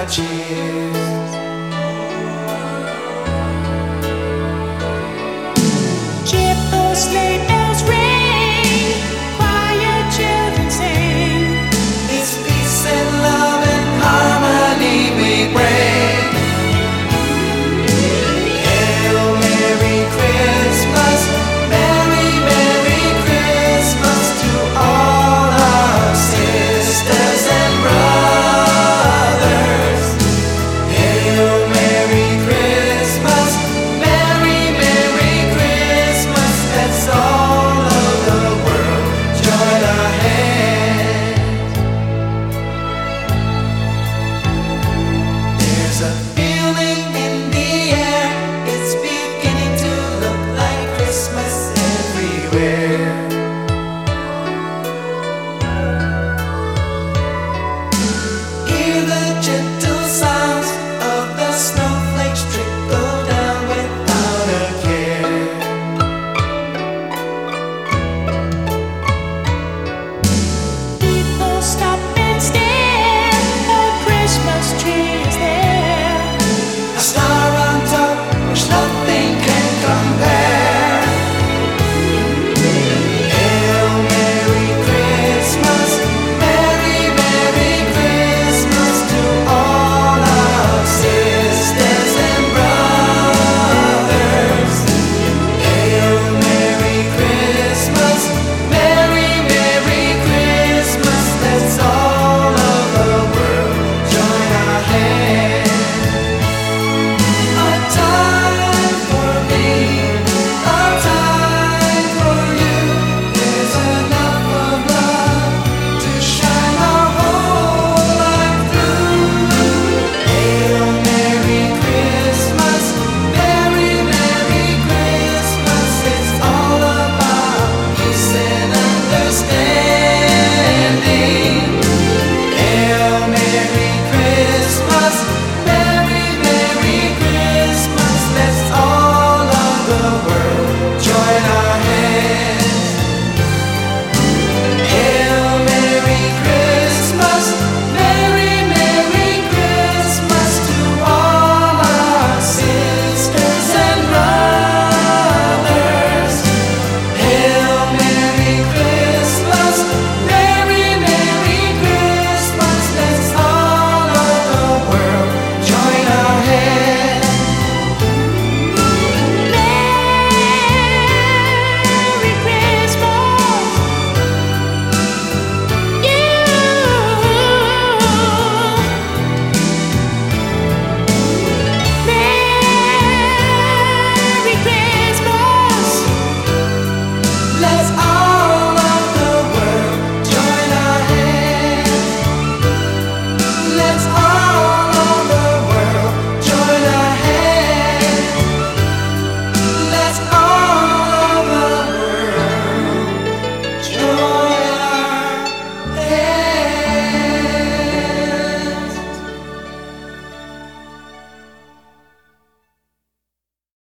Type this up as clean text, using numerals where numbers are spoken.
cheers. Cheerful sleigh bells ring, quiet children sing. It's peace and love and harmony we bring. Hail Merry Christmas, Merry Merry Christmas to all our sisters and brothers. Hail Merry Christmas, Merry Merry Christmas. Let's all of the world join our hands. There's a